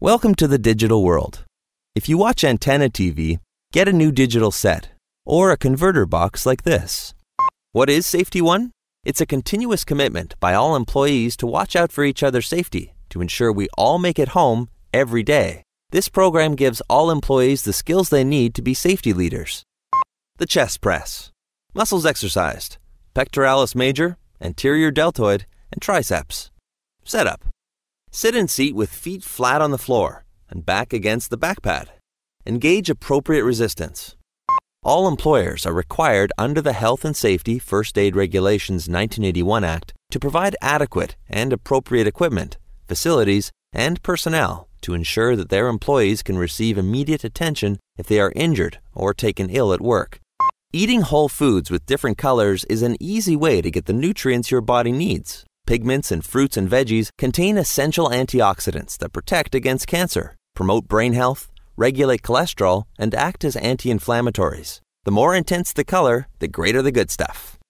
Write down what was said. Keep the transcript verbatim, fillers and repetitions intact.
Welcome to the digital world. If you watch antenna T V, get a new digital set or a converter box like this. What is Safety One? It's a continuous commitment by all employees to watch out for each other's safety to ensure we all make it home every day. This program gives all employees the skills they need to be safety leaders. The chest press. Muscles exercised. Pectoralis major, anterior deltoid, and triceps. Setup. Sit in seat with feet flat on the floor and back against the back pad. Engage appropriate resistance. All employers are required under the Health and Safety First Aid Regulations nineteen eighty-one Act to provide adequate and appropriate equipment, facilities, and personnel to ensure that their employees can receive immediate attention if they are injured or taken ill at work. Eating whole foods with different colors is an easy way to get the nutrients your body needs. Pigments in fruits and veggies contain essential antioxidants that protect against cancer, promote brain health, regulate cholesterol, and act as anti-inflammatories. The more intense the color, the greater the good stuff.